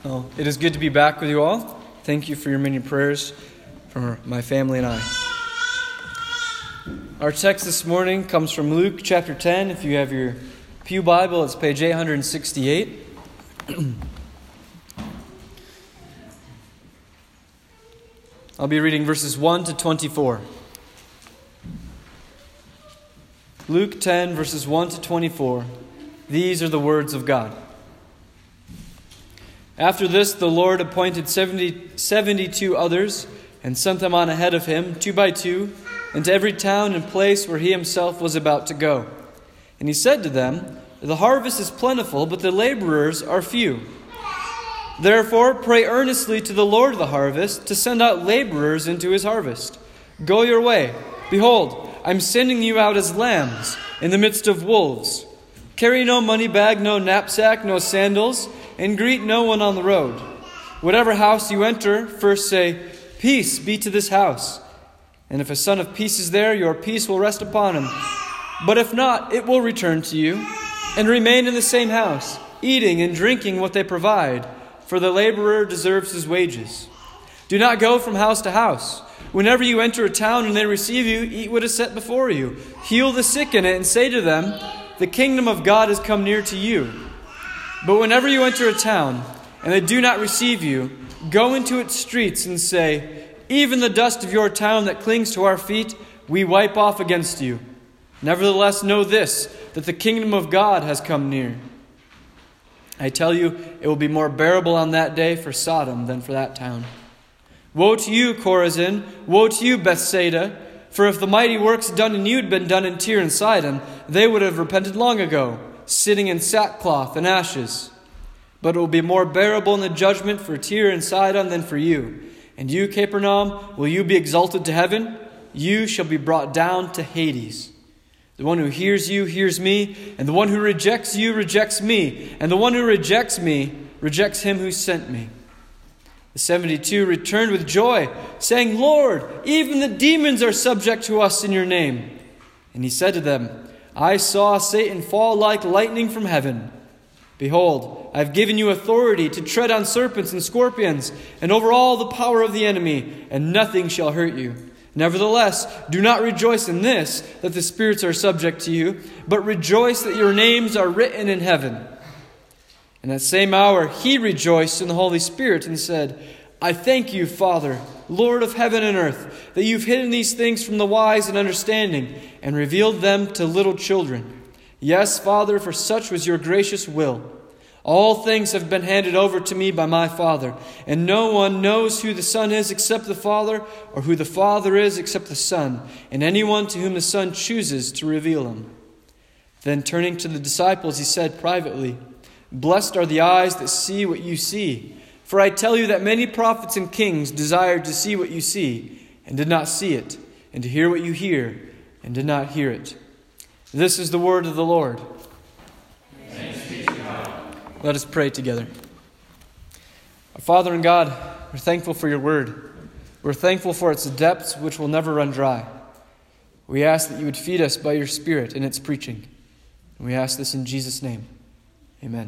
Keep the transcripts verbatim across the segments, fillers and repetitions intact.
Well, it is good to be back with you all. Thank you for your many prayers for my family and I. Our text this morning comes from Luke chapter ten. If you have your Pew Bible, it's page eight sixty-eight. I'll be reading verses one to twenty-four. Luke ten, verses one to twenty-four. These are the words of God. After this, the Lord appointed seventy, seventy-two others and sent them on ahead of him, two by two, into every town and place where he himself was about to go. And he said to them, "The harvest is plentiful, but the laborers are few. Therefore, pray earnestly to the Lord of the harvest to send out laborers into his harvest. Go your way. Behold, I'm sending you out as lambs in the midst of wolves. Carry no money bag, no knapsack, no sandals, and greet no one on the road. Whatever house you enter, first say, 'Peace be to this house.' And if a son of peace is there, your peace will rest upon him. But if not, it will return to you. And remain in the same house, eating and drinking what they provide, for the laborer deserves his wages. Do not go from house to house. Whenever you enter a town and they receive you, eat what is set before you. Heal the sick in it and say to them, 'The kingdom of God has come near to you.' But whenever you enter a town and they do not receive you, go into its streets and say, 'Even the dust of your town that clings to our feet, we wipe off against you.' Nevertheless, know this, that the kingdom of God has come near. I tell you, it will be more bearable on that day for Sodom than for that town. Woe to you, Chorazin! Woe to you, Bethsaida! For if the mighty works done in you had been done in Tyre and Sidon, they would have repented long ago, sitting in sackcloth and ashes. But it will be more bearable in the judgment for Tyre and Sidon than for you. And you, Capernaum, will you be exalted to heaven? You shall be brought down to Hades. The one who hears you hears me, and the one who rejects you rejects me, and the one who rejects me rejects him who sent me." The seventy-two returned with joy, saying, "Lord, even the demons are subject to us in your name." And he said to them, "I saw Satan fall like lightning from heaven. Behold, I have given you authority to tread on serpents and scorpions, and over all the power of the enemy, and nothing shall hurt you. Nevertheless, do not rejoice in this, that the spirits are subject to you, but rejoice that your names are written in heaven." In that same hour he rejoiced in the Holy Spirit and said, "I thank you, Father, Lord of heaven and earth, that you've hidden these things from the wise and understanding and revealed them to little children. Yes, Father, for such was your gracious will. All things have been handed over to me by my Father, and no one knows who the Son is except the Father, or who the Father is except the Son, and anyone to whom the Son chooses to reveal him." Then turning to the disciples, he said privately, "Blessed are the eyes that see what you see. For I tell you that many prophets and kings desired to see what you see, and did not see it, and to hear what you hear, and did not hear it." This is the word of the Lord. Thanks be to God. Let us pray together. Our Father and God, we're thankful for your word. We're thankful for its depths, which will never run dry. We ask that you would feed us by your Spirit in its preaching. And we ask this in Jesus' name. Amen.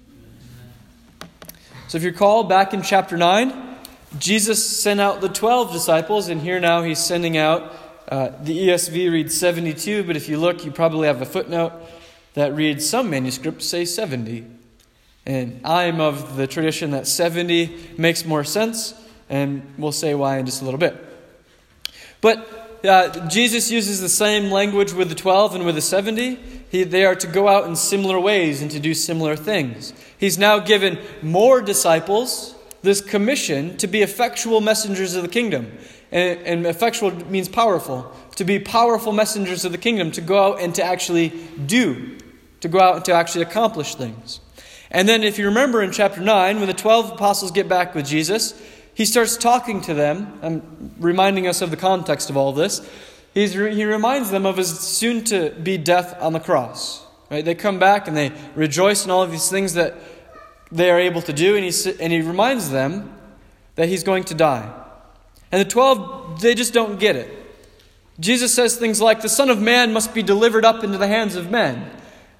So if you recall, back in chapter nine, Jesus sent out the twelve disciples, and here now he's sending out, uh, the E S V reads seventy-two, but if you look, you probably have a footnote that reads, some manuscripts say seventy. And I'm of the tradition that seventy makes more sense, and we'll say why in just a little bit. But uh, Jesus uses the same language with the twelve and with the seventy. He, they are to go out in similar ways and to do similar things. He's now given more disciples this commission to be effectual messengers of the kingdom. And, and effectual means powerful. To be powerful messengers of the kingdom, to go out and to actually do. To go out and to actually accomplish things. And then if you remember in chapter nine, when the twelve apostles get back with Jesus, he starts talking to them, and reminding us of the context of all of this. He's, he reminds them of his soon-to-be death on the cross. Right? They come back and they rejoice in all of these things that they are able to do, and he, and he reminds them that he's going to die. And the twelve, they just don't get it. Jesus says things like, "The Son of Man must be delivered up into the hands of men."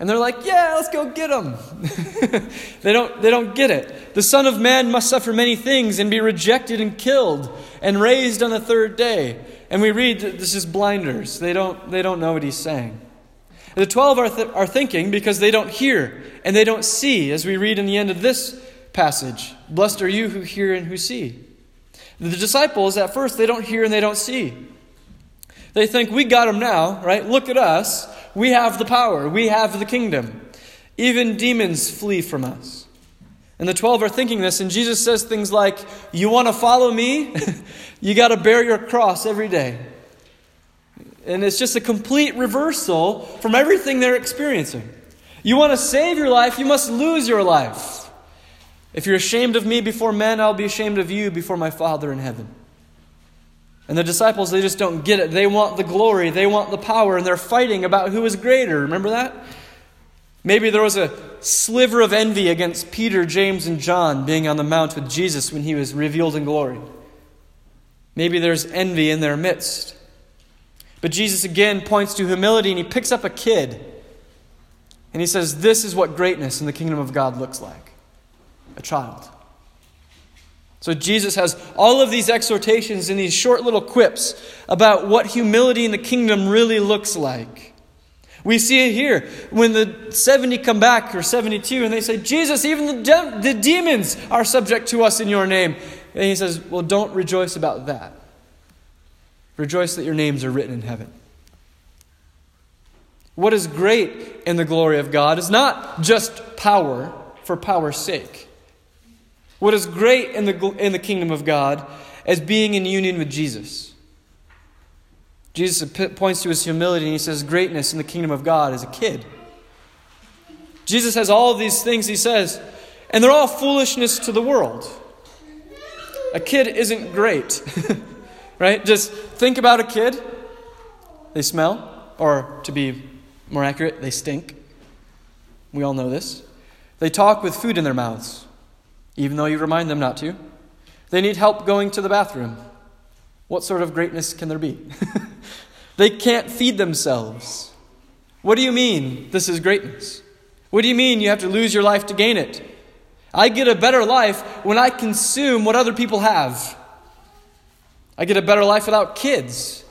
And they're like, yeah, let's go get him. they don't they don't get it. The Son of Man must suffer many things and be rejected and killed and raised on the third day. And we read that this is blinders. They don't they don't know what he's saying. The twelve are, th- are thinking because they don't hear and they don't see, as we read in the end of this passage. Blessed are you who hear and who see. The disciples, at first, they don't hear and they don't see. They think, we got him now, right? Look at us. We have the power. We have the kingdom. Even demons flee from us. And the twelve are thinking this, and Jesus says things like, you want to follow me? You got to bear your cross every day. And it's just a complete reversal from everything they're experiencing. You want to save your life, you must lose your life. If you're ashamed of me before men, I'll be ashamed of you before my Father in heaven. And the disciples, they just don't get it. They want the glory, they want the power, and they're fighting about who is greater. Remember that? Maybe there was a sliver of envy against Peter, James, and John being on the mount with Jesus when he was revealed in glory. Maybe there's envy in their midst. But Jesus again points to humility, and he picks up a kid. And he says, this is what greatness in the kingdom of God looks like. A child. So Jesus has all of these exhortations in these short little quips about what humility in the kingdom really looks like. We see it here when the seventy come back, or seventy-two, and they say, Jesus, even the, de- the demons are subject to us in your name. And he says, well, don't rejoice about that. Rejoice that your names are written in heaven. What is great in the glory of God is not just power for power's sake. What is great in the in the kingdom of God is being in union with Jesus. Jesus points to his humility and he says greatness in the kingdom of God is a kid. Jesus has all of these things he says, and they're all foolishness to the world. A kid isn't great. Right? Just think about a kid. They smell, or to be more accurate, they stink. We all know this. They talk with food in their mouths, even though you remind them not to. They need help going to the bathroom. What sort of greatness can there be? They can't feed themselves. What do you mean this is greatness? What do you mean you have to lose your life to gain it? I get a better life when I consume what other people have. I get a better life without kids.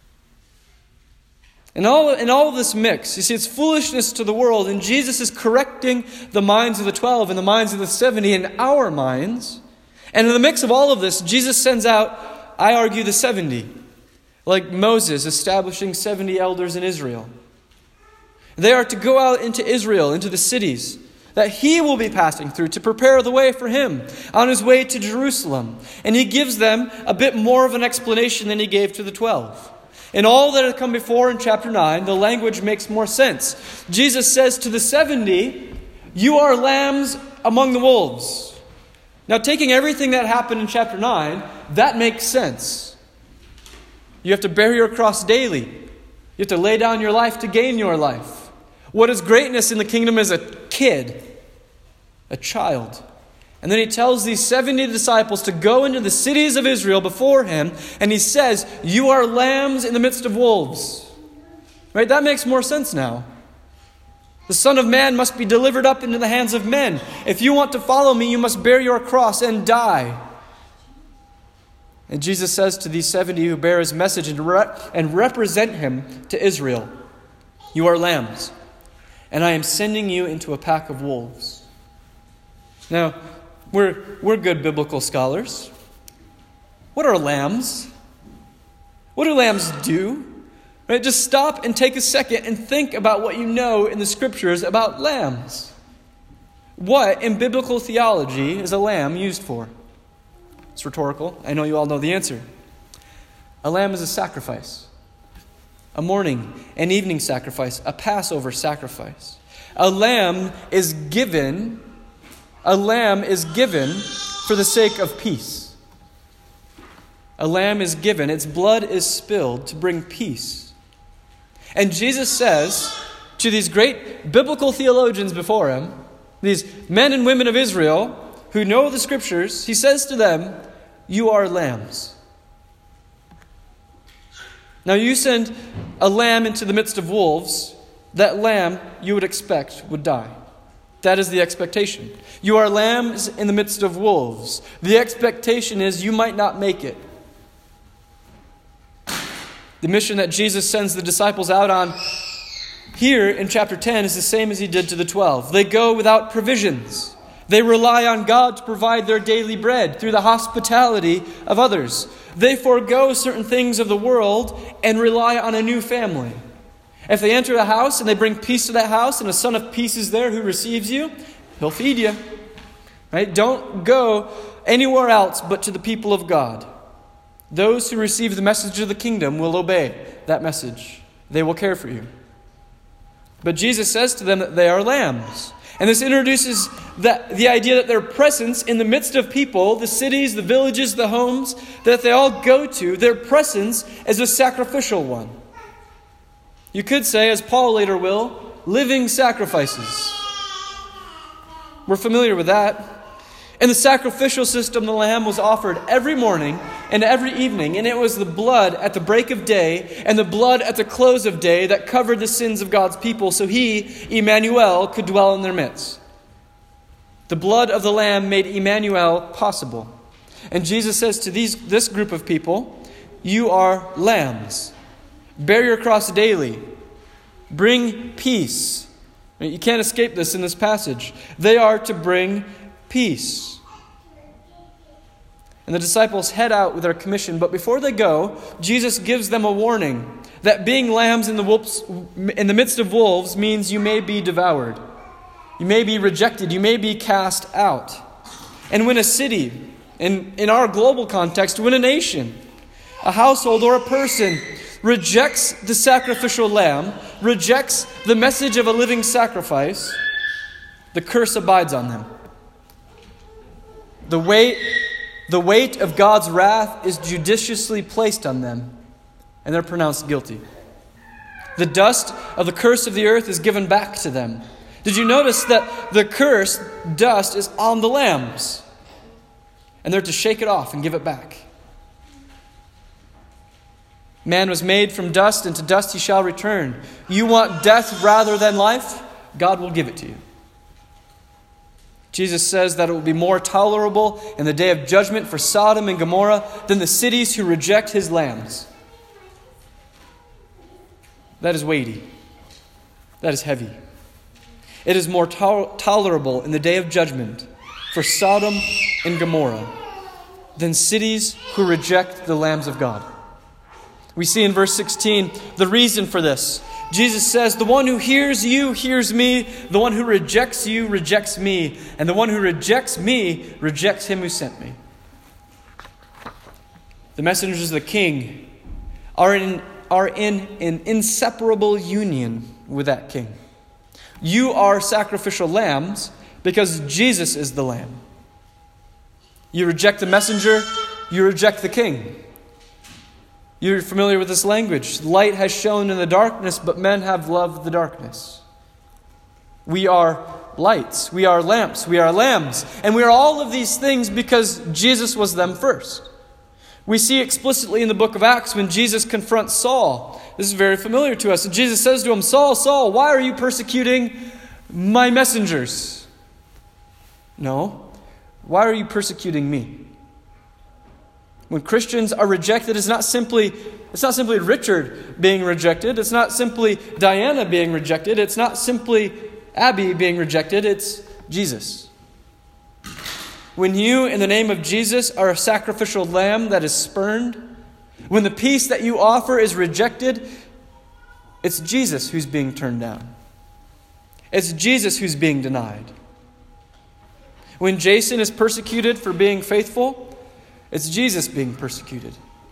And all, in all of this mix, you see, it's foolishness to the world, and Jesus is correcting the minds of the twelve and the minds of the seventy and our minds. And in the mix of all of this, Jesus sends out, I argue, the seventy. Like Moses establishing seventy elders in Israel. They are to go out into Israel, into the cities that he will be passing through to prepare the way for him on his way to Jerusalem. And he gives them a bit more of an explanation than he gave to the twelve. In all that had come before in chapter nine, the language makes more sense. Jesus says to the seventy, you are lambs among the wolves. Now, taking everything that happened in chapter nine, that makes sense. You have to bear your cross daily. You have to lay down your life to gain your life. What is greatness in the kingdom is a kid, a child. And then he tells these seventy disciples to go into the cities of Israel before him, and he says, you are lambs in the midst of wolves. Right? That makes more sense now. The Son of Man must be delivered up into the hands of men. If you want to follow me, you must bear your cross and die. And Jesus says to these seventy who bear his message and, re- and represent him to Israel, you are lambs, and I am sending you into a pack of wolves. Now, we're, we're good biblical scholars. What are lambs? What do lambs do? Right? Just stop and take a second and think about what you know in the scriptures about lambs. What in biblical theology is a lamb used for? It's rhetorical. I know you all know the answer. A lamb is a sacrifice. A morning and evening sacrifice. A Passover sacrifice. A lamb is given, a lamb is given for the sake of peace. A lamb is given, its blood is spilled to bring peace. And Jesus says to these great biblical theologians before him, these men and women of Israel who know the scriptures, he says to them, you are lambs. Now you send a lamb into the midst of wolves, that lamb you would expect would die. That is the expectation. You are lambs in the midst of wolves. The expectation is you might not make it. The mission that Jesus sends the disciples out on here in chapter ten is the same as he did to the twelve. They go without provisions. They rely on God to provide their daily bread through the hospitality of others. They forego certain things of the world and rely on a new family. If they enter a house and they bring peace to that house and a son of peace is there who receives you, he'll feed you. Right? Don't go anywhere else but to the people of God. Those who receive the message of the kingdom will obey that message. They will care for you. But Jesus says to them that they are lambs. And this introduces that, the idea that their presence in the midst of people, the cities, the villages, the homes that they all go to, their presence is a sacrificial one. You could say, as Paul later will, living sacrifices. We're familiar with that. In the sacrificial system, the lamb was offered every morning and every evening, and it was the blood at the break of day and the blood at the close of day that covered the sins of God's people, so he, Emmanuel, could dwell in their midst. The blood of the lamb made Emmanuel possible. And Jesus says to these this group of people, you are lambs. Bear your cross daily. Bring peace. You can't escape this in this passage. They are to bring peace. And the disciples head out with their commission, but before they go, Jesus gives them a warning that being lambs in the wolves, in the midst of wolves means you may be devoured. You may be rejected. You may be cast out. And when a city, in, in our global context, when a nation, a household, or a person rejects the sacrificial lamb, rejects the message of a living sacrifice, the curse abides on them. The weight, the weight of God's wrath is judiciously placed on them, and they're pronounced guilty. The dust of the curse of the earth is given back to them. Did you notice that the curse dust is on the lambs? And they're to shake it off and give it back. Man was made from dust, and to dust he shall return. You want death rather than life? God will give it to you. Jesus says that it will be more tolerable in the day of judgment for Sodom and Gomorrah than the cities who reject his lambs. That is weighty. That is heavy. It is more to- tolerable in the day of judgment for Sodom and Gomorrah than cities who reject the lambs of God. We see in verse sixteen the reason for this. Jesus says, the one who hears you hears me, the one who rejects you rejects me, and the one who rejects me rejects him who sent me. The messengers of the King are in, are in an inseparable union with that King. You are sacrificial lambs because Jesus is the Lamb. You reject the messenger, you reject the King. You're familiar with this language. Light has shone in the darkness, but men have loved the darkness. We are lights. We are lamps. We are lambs. And we are all of these things because Jesus was them first. We see explicitly in the book of Acts when Jesus confronts Saul. This is very familiar to us. And Jesus says to him, Saul, Saul, why are you persecuting my messengers? No. Why are you persecuting me? When Christians are rejected, it's not simply it's not simply Richard being rejected. It's not simply Diana being rejected. It's not simply Abby being rejected. It's Jesus. When you, in the name of Jesus, are a sacrificial lamb that is spurned, when the peace that you offer is rejected, it's Jesus who's being turned down. It's Jesus who's being denied. When Jason is persecuted for being faithful, it's Jesus being persecuted.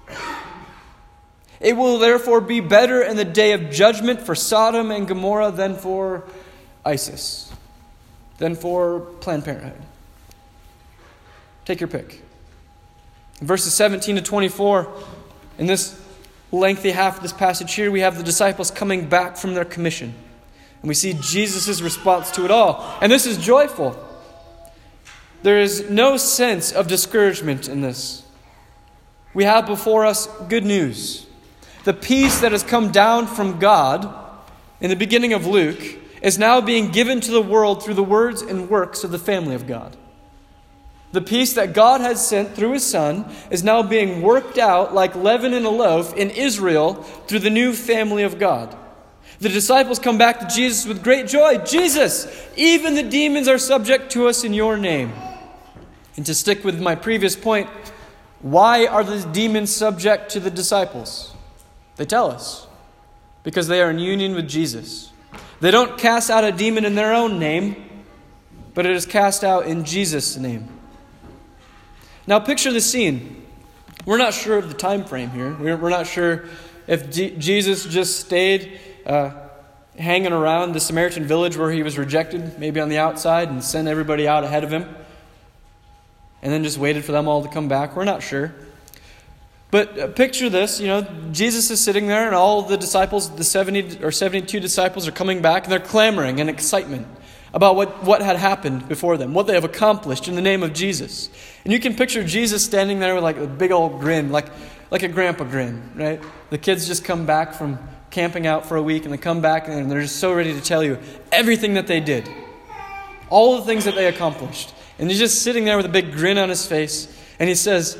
It will therefore be better in the day of judgment for Sodom and Gomorrah than for ISIS, than for Planned Parenthood. Take your pick. In verses seventeen to twenty-four, in this lengthy half of this passage here, we have the disciples coming back from their commission. And we see Jesus' response to it all. And this is joyful. There is no sense of discouragement in this. We have before us good news. The peace that has come down from God in the beginning of Luke is now being given to the world through the words and works of the family of God. The peace that God has sent through his Son is now being worked out like leaven in a loaf in Israel through the new family of God. The disciples come back to Jesus with great joy. Jesus, even the demons are subject to us in your name. And to stick with my previous point, why are the demons subject to the disciples? They tell us. Because they are in union with Jesus. They don't cast out a demon in their own name, but it is cast out in Jesus' name. Now picture the scene. We're not sure of the time frame here. We're, we're not sure if D- Jesus just stayed uh, hanging around the Samaritan village where he was rejected, maybe on the outside, and sent everybody out ahead of him, and then just waited for them all to come back. We're not sure. But uh, picture this, you know, Jesus is sitting there and all the disciples, the seventy or seventy-two disciples are coming back and they're clamoring in excitement about what, what had happened before them, what they have accomplished in the name of Jesus. And you can picture Jesus standing there with like a big old grin, like, like a grandpa grin, right? The kids just come back from camping out for a week and they come back and they're just so ready to tell you everything that they did. All the things that they accomplished. And he's just sitting there with a big grin on his face and he says,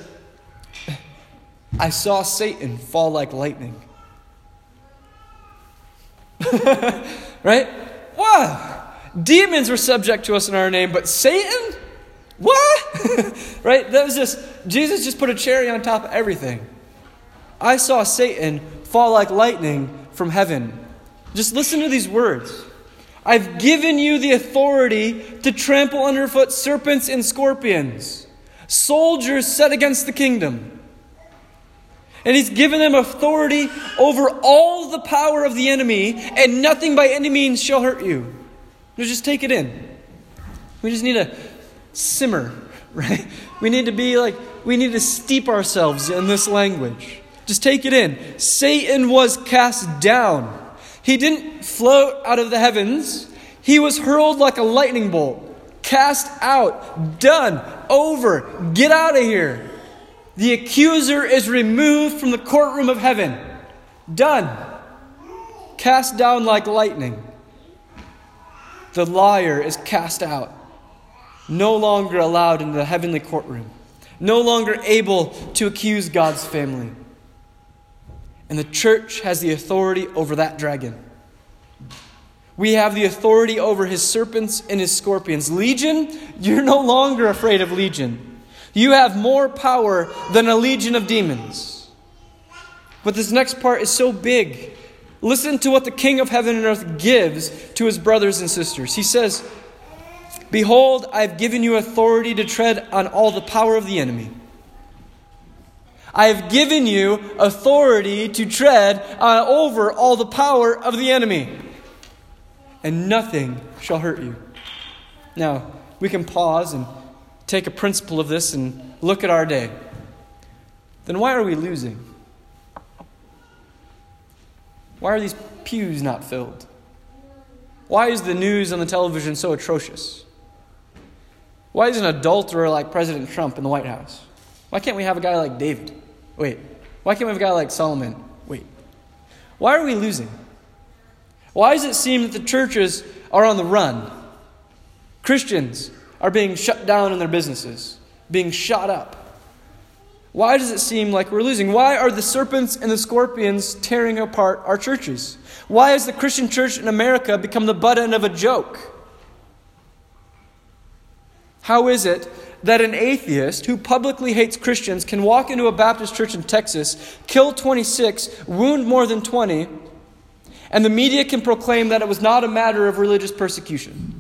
I saw Satan fall like lightning. Right? Wow! Demons were subject to us in our name, but Satan? What? Right? That was just, Jesus just put a cherry on top of everything. I saw Satan fall like lightning from heaven. Just listen to these words. I've given you the authority to trample underfoot serpents and scorpions, soldiers set against the kingdom. And he's given them authority over all the power of the enemy, and nothing by any means shall hurt you. You just take it in. We just need to simmer, right? We need to be like, we need to steep ourselves in this language. Just take it in. Satan was cast down. He didn't float out of the heavens. He was hurled like a lightning bolt. Cast out. Done. Over. Get out of here. The accuser is removed from the courtroom of heaven. Done. Cast down like lightning. The liar is cast out. No longer allowed into the heavenly courtroom. No longer able to accuse God's family. And the church has the authority over that dragon. We have the authority over his serpents and his scorpions. Legion, you're no longer afraid of Legion. You have more power than a legion of demons. But this next part is so big. Listen to what the King of heaven and earth gives to his brothers and sisters. He says, behold, I have given you authority to tread on all the power of the enemy. I have given you authority to tread uh, over all the power of the enemy. And nothing shall hurt you. Now, we can pause and take a principle of this and look at our day. Then why are we losing? Why are these pews not filled? Why is the news on the television so atrocious? Why is an adulterer like President Trump in the White House? Why can't we have a guy like David? Wait. Why can't we have a guy like Solomon? Wait. Why are we losing? Why does it seem that the churches are on the run? Christians are being shut down in their businesses, being shot up. Why does it seem like we're losing? Why are the serpents and the scorpions tearing apart our churches? Why has the Christian church in America become the butt end of a joke? How is it that an atheist who publicly hates Christians can walk into a Baptist church in Texas, kill twenty-six, wound more than twenty, and the media can proclaim that it was not a matter of religious persecution?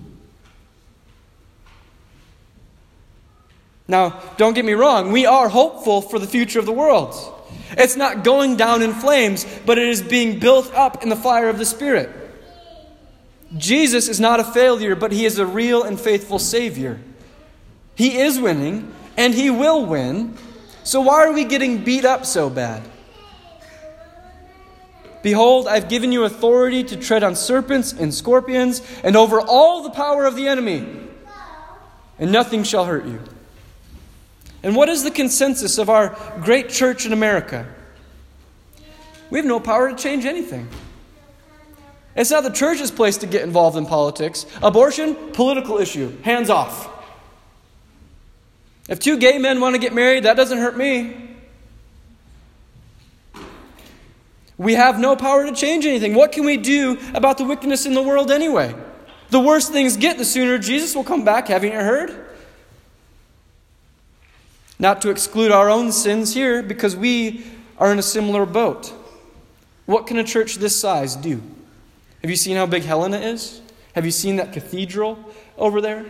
Now, don't get me wrong, we are hopeful for the future of the world. It's not going down in flames, but it is being built up in the fire of the Spirit. Jesus is not a failure, but he is a real and faithful Savior. He is winning, and he will win. So why are we getting beat up so bad? Behold, I've given you authority to tread on serpents and scorpions, and over all the power of the enemy, and nothing shall hurt you. And what is the consensus of our great church in America? We have no power to change anything. It's not the church's place to get involved in politics. Abortion, political issue. Hands off. If two gay men want to get married, that doesn't hurt me. We have no power to change anything. What can we do about the wickedness in the world anyway? The worse things get, the sooner Jesus will come back. Haven't you heard? Not to exclude our own sins here, because we are in a similar boat. What can a church this size do? Have you seen how big Helena is? Have you seen that cathedral over there?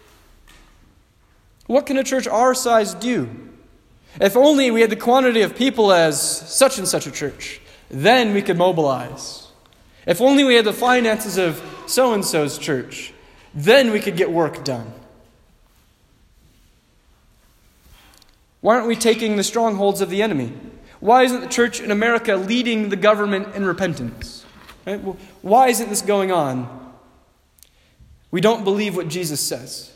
What can a church our size do? If only we had the quantity of people as such and such a church, then we could mobilize. If only we had the finances of so-and-so's church, then we could get work done. Why aren't we taking the strongholds of the enemy? Why isn't the church in America leading the government in repentance? Right? Well, why isn't this going on? We don't believe what Jesus says.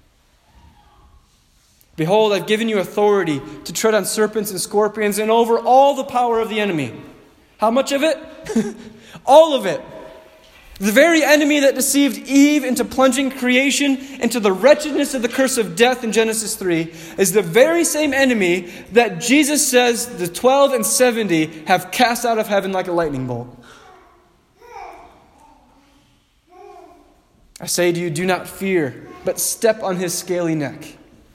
Behold, I've given you authority to tread on serpents and scorpions and over all the power of the enemy. How much of it? All of it. The very enemy that deceived Eve into plunging creation into the wretchedness of the curse of death in Genesis three is the very same enemy that Jesus says the twelve and seventy have cast out of heaven like a lightning bolt. I say to you, do not fear, but step on his scaly neck.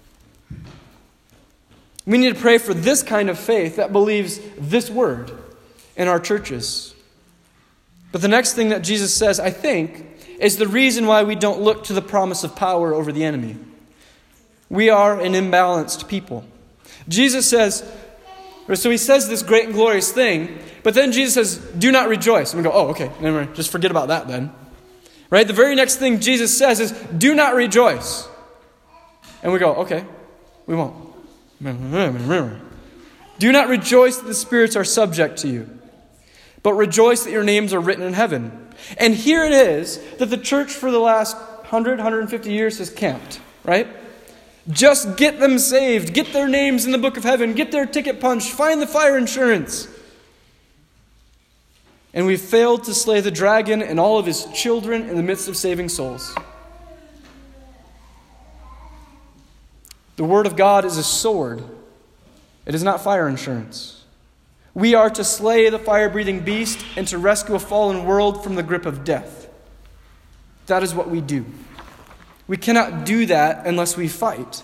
We need to pray for this kind of faith that believes this word in our churches. But the next thing that Jesus says, I think, is the reason why we don't look to the promise of power over the enemy. We are an imbalanced people. Jesus says, so he says this great and glorious thing, but then Jesus says, do not rejoice. And we go, oh, okay, never mind. Just forget about that then. Right? The very next thing Jesus says is, do not rejoice. And we go, okay, we won't. Do not rejoice that the spirits are subject to you, but rejoice that your names are written in heaven. And here it is that the church for the last one hundred, one hundred fifty years has camped, right? Just get them saved, get their names in the book of heaven, get their ticket punched, find the fire insurance. And we've failed to slay the dragon and all of his children in the midst of saving souls. The word of God is a sword. It is not fire insurance. We are to slay the fire-breathing beast and to rescue a fallen world from the grip of death. That is what we do. We cannot do that unless we fight.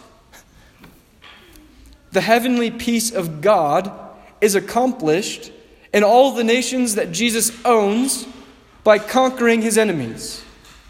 The heavenly peace of God is accomplished in all the nations that Jesus owns by conquering his enemies.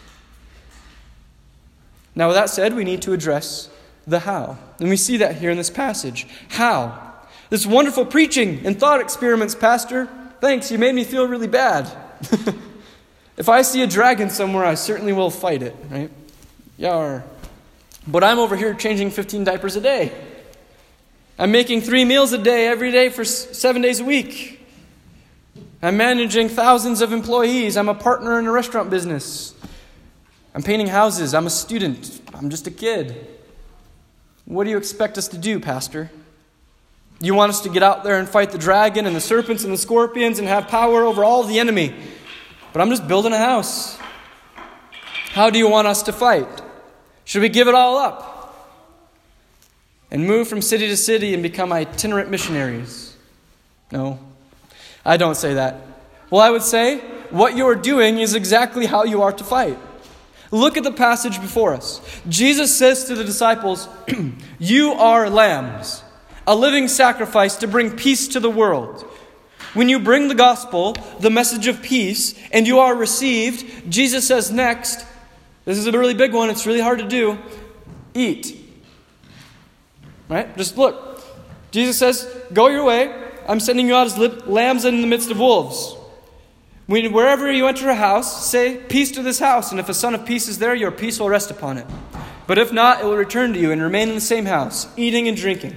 Now, with that said, we need to address the how. And we see that here in this passage. How? This wonderful preaching and thought experiments, Pastor. Thanks, you made me feel really bad. If I see a dragon somewhere, I certainly will fight it, right? Yar. But I'm over here changing fifteen diapers a day. I'm making three meals a day every day for seven days a week. I'm managing thousands of employees. I'm a partner in a restaurant business. I'm painting houses. I'm a student. I'm just a kid. What do you expect us to do, Pastor? You want us to get out there and fight the dragon and the serpents and the scorpions and have power over all the enemy. But I'm just building a house. How do you want us to fight? Should we give it all up and move from city to city and become itinerant missionaries? No, I don't say that. Well, I would say what you are doing is exactly how you are to fight. Look at the passage before us. Jesus says to the disciples, you are lambs, a living sacrifice to bring peace to the world. When you bring the gospel, the message of peace, and you are received, Jesus says next, this is a really big one, it's really hard to do, eat. Right? Just look. Jesus says, go your way. I'm sending you out as lambs in the midst of wolves. When, wherever you enter a house, say, peace to this house. And if a son of peace is there, your peace will rest upon it. But if not, it will return to you and remain in the same house, eating and drinking.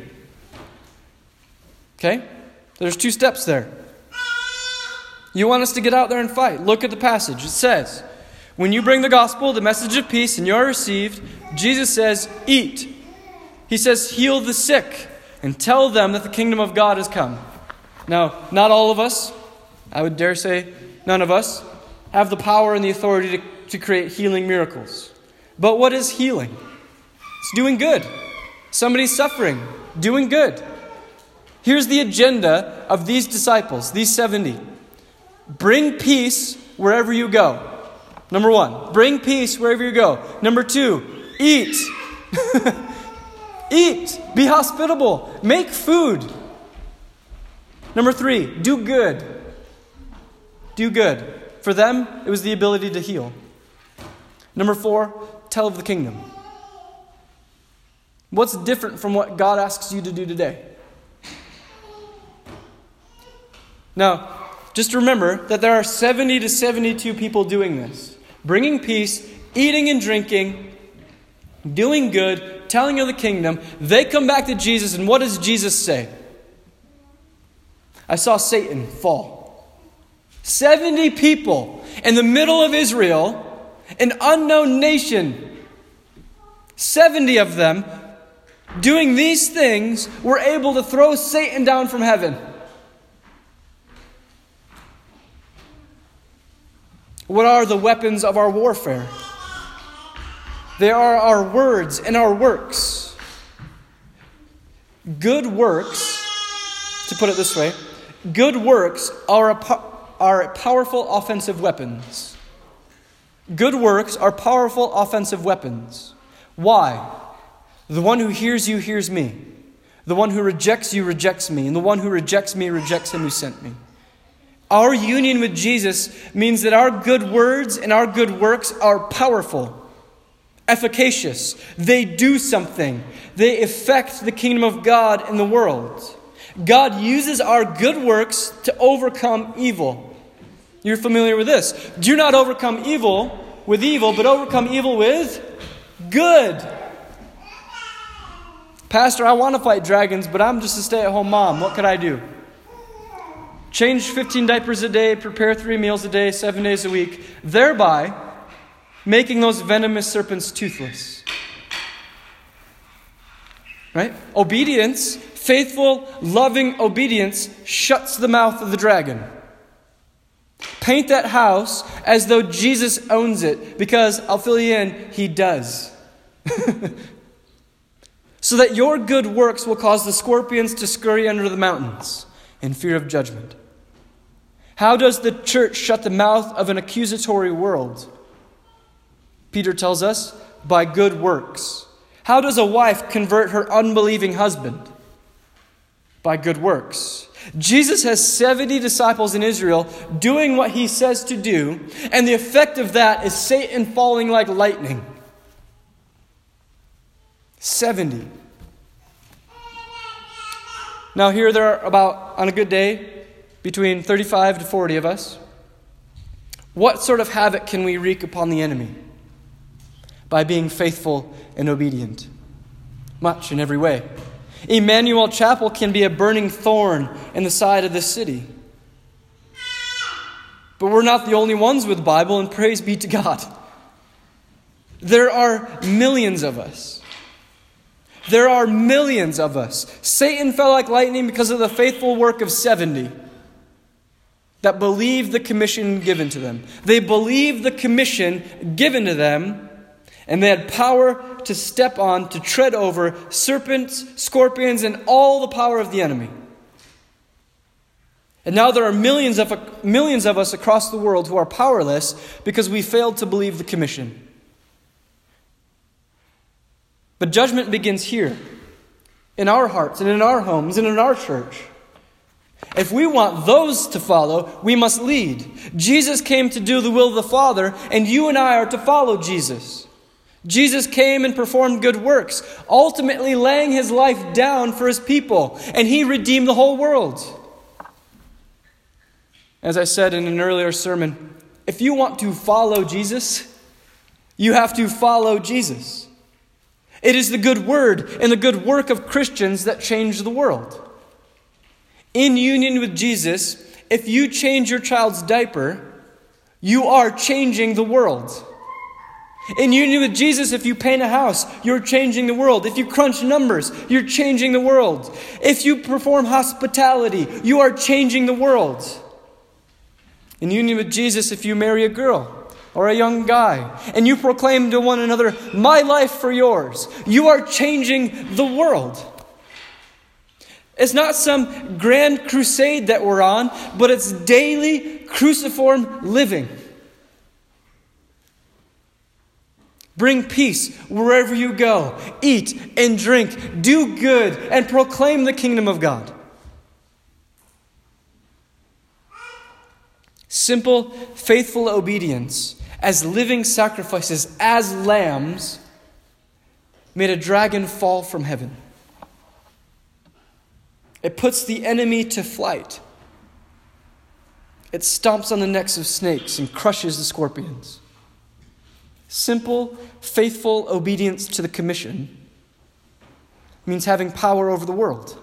Okay? There's two steps there. You want us to get out there and fight. Look at the passage. It says, when you bring the gospel, the message of peace, and you are received, Jesus says, eat. He says, heal the sick and tell them that the kingdom of God has come. Now, not all of us, I would dare say none of us, have the power and the authority to, to create healing miracles. But what is healing? It's doing good. Somebody's suffering, doing good. Here's the agenda of these disciples, these seventy. Bring peace wherever you go. Number one, bring peace wherever you go. Number two, eat. Eat. Be hospitable. Make food. Number three, do good. Do good. For them, it was the ability to heal. Number four, tell of the kingdom. What's different from what God asks you to do today? Now, just remember that there are seventy to seventy-two people doing this. Bringing peace, eating and drinking, doing good, telling of the kingdom. They come back to Jesus, and what does Jesus say? I saw Satan fall. seventy people in the middle of Israel, an unknown nation. seventy of them doing these things were able to throw Satan down from heaven. What are the weapons of our warfare? They are our words and our works. Good works, to put it this way, good works are, a, are powerful offensive weapons. Good works are powerful offensive weapons. Why? The one who hears you hears me. The one who rejects you rejects me. And the one who rejects me rejects him who sent me. Our union with Jesus means that our good words and our good works are powerful, efficacious. They do something. They affect the kingdom of God in the world. God uses our good works to overcome evil. You're familiar with this. Do not overcome evil with evil, but overcome evil with good. Pastor, I want to fight dragons, but I'm just a stay-at-home mom. What could I do? Change fifteen diapers a day, prepare three meals a day, seven days a week, thereby making those venomous serpents toothless. Right? Obedience, faithful, loving obedience shuts the mouth of the dragon. Paint that house as though Jesus owns it, because I'll fill you in, he does. So that your good works will cause the scorpions to scurry under the mountains in fear of judgment. How does the church shut the mouth of an accusatory world? Peter tells us, by good works. How does a wife convert her unbelieving husband? By good works. Jesus has seventy disciples in Israel doing what he says to do, and the effect of that is Satan falling like lightning. seventy. Now here there are about, on a good day, between thirty-five to forty of us. What sort of havoc can we wreak upon the enemy? By being faithful and obedient. Much in every way. Emmanuel Chapel can be a burning thorn in the side of this city. But we're not the only ones with the Bible, and praise be to God. There are millions of us. There are millions of us. Satan fell like lightning because of the faithful work of seventy that believed the commission given to them. They believed the commission given to them, and they had power to step on, to tread over serpents, scorpions, and all the power of the enemy. And now there are millions of, millions of us across the world who are powerless because we failed to believe the commission. But judgment begins here, in our hearts and in our homes and in our church. If we want those to follow, we must lead. Jesus came to do the will of the Father, and you and I are to follow Jesus. Jesus came and performed good works, ultimately laying his life down for his people, and he redeemed the whole world. As I said in an earlier sermon, if you want to follow Jesus, you have to follow Jesus. It is the good word and the good work of Christians that change the world. In union with Jesus, if you change your child's diaper, you are changing the world. In union with Jesus, if you paint a house, you're changing the world. If you crunch numbers, you're changing the world. If you perform hospitality, you are changing the world. In union with Jesus, if you marry a girl or a young guy, and you proclaim to one another, my life for yours, you are changing the world. It's not some grand crusade that we're on, but it's daily cruciform living. Bring peace wherever you go. Eat and drink. Do good and proclaim the kingdom of God. Simple, faithful obedience as living sacrifices, as lambs, made a dragon fall from heaven. It puts the enemy to flight. It stomps on the necks of snakes and crushes the scorpions. Simple, faithful obedience to the commission means having power over the world.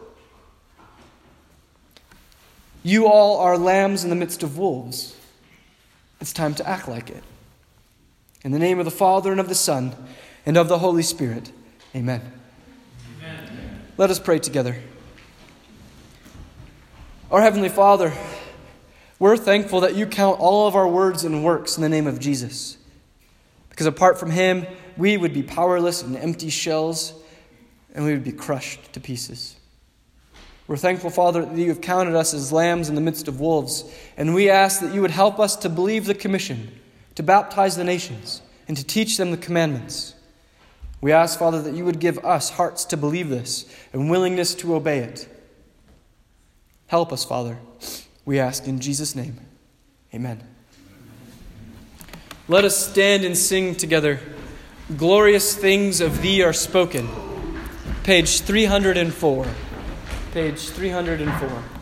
You all are lambs in the midst of wolves. It's time to act like it. In the name of the Father, and of the Son, and of the Holy Spirit. Amen. Amen. Let us pray together. Our Heavenly Father, we're thankful that you count all of our words and works in the name of Jesus. Because apart from him, we would be powerless and empty shells, and we would be crushed to pieces. We're thankful, Father, that you have counted us as lambs in the midst of wolves, and we ask that you would help us to believe the commission, to baptize the nations, and to teach them the commandments. We ask, Father, that you would give us hearts to believe this and willingness to obey it. Help us, Father, we ask in Jesus' name. Amen. Let us stand and sing together, Glorious Things of Thee Are Spoken. Page three hundred four. Page three hundred four.